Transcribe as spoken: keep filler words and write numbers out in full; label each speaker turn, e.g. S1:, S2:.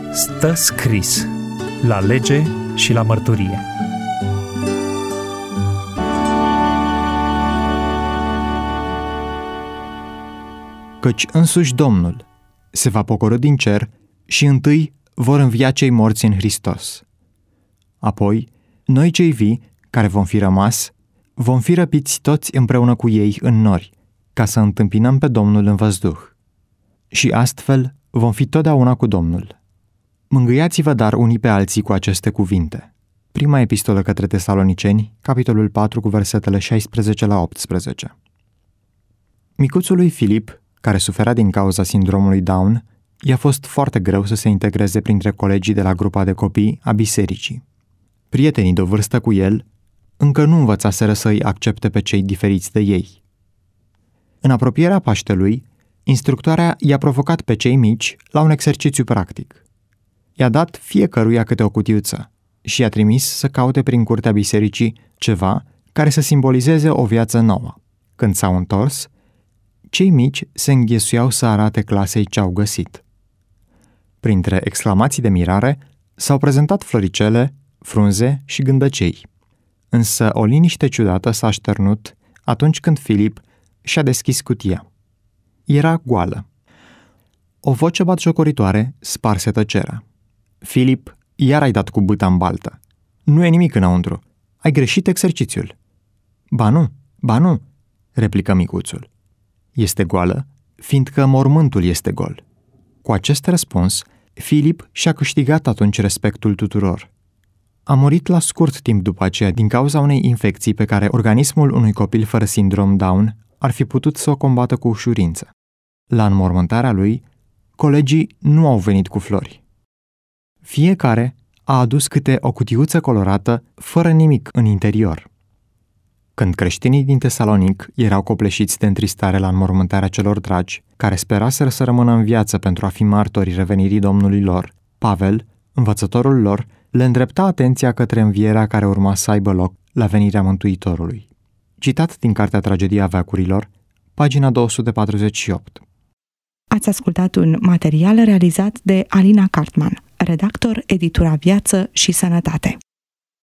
S1: Stă scris la lege și la mărturie.
S2: Căci însuși Domnul se va pogorî din cer și întâi vor învia cei morți în Hristos. Apoi, noi cei vii, care vom fi rămas, vom fi răpiți toți împreună cu ei în nori, ca să întâmpinăm pe Domnul în văzduh. Și astfel vom fi totdeauna cu Domnul. Mângâiați-vă dar unii pe alții cu aceste cuvinte. Prima epistolă către Tesaloniceni, capitolul patru, cu versetele șaisprezece la optsprezece. Micuțul lui Filip, care suferea din cauza sindromului Down, i-a fost foarte greu să se integreze printre colegii de la grupa de copii a bisericii. Prietenii de vârstă cu el încă nu învățaseră să îi accepte pe cei diferiți de ei. În apropierea Paștelui, instructoarea i-a provocat pe cei mici la un exercițiu practic. I-a dat fiecăruia câte o cutiuță și i-a trimis să caute prin curtea bisericii ceva care să simbolizeze o viață nouă. Când s-au întors, cei mici se înghesuiau să arate clasei ce au găsit. Printre exclamații de mirare s-au prezentat floricele, frunze și gândăcei. Însă o liniște ciudată s-a așternut atunci când Filip și-a deschis cutia. Era goală. O voce batjocoritoare sparse tăcerea. Filip, iar ai dat cu bâta în baltă. Nu e nimic înăuntru. Ai greșit exercițiul. Ba nu, ba nu, replică micuțul. Este goală, fiindcă mormântul este gol. Cu acest răspuns, Filip și-a câștigat atunci respectul tuturor. A murit la scurt timp după aceea din cauza unei infecții pe care organismul unui copil fără sindrom Down ar fi putut să o combată cu ușurință. La înmormântarea lui, colegii nu au venit cu flori. Fiecare a adus câte o cutiuță colorată, fără nimic în interior. Când creștinii din Tesalonic erau copleșiți de întristare la înmormântarea celor dragi, care speraseră să rămână în viață pentru a fi martorii revenirii Domnului lor, Pavel, învățătorul lor, le îndrepta atenția către învierea care urma să aibă loc la venirea Mântuitorului. Citat din Cartea Tragedia veacurilor, pagina două sute patruzeci și opt.
S3: Ați ascultat un material realizat de Alina Cartman, redactor Editura Viață și Sănătate.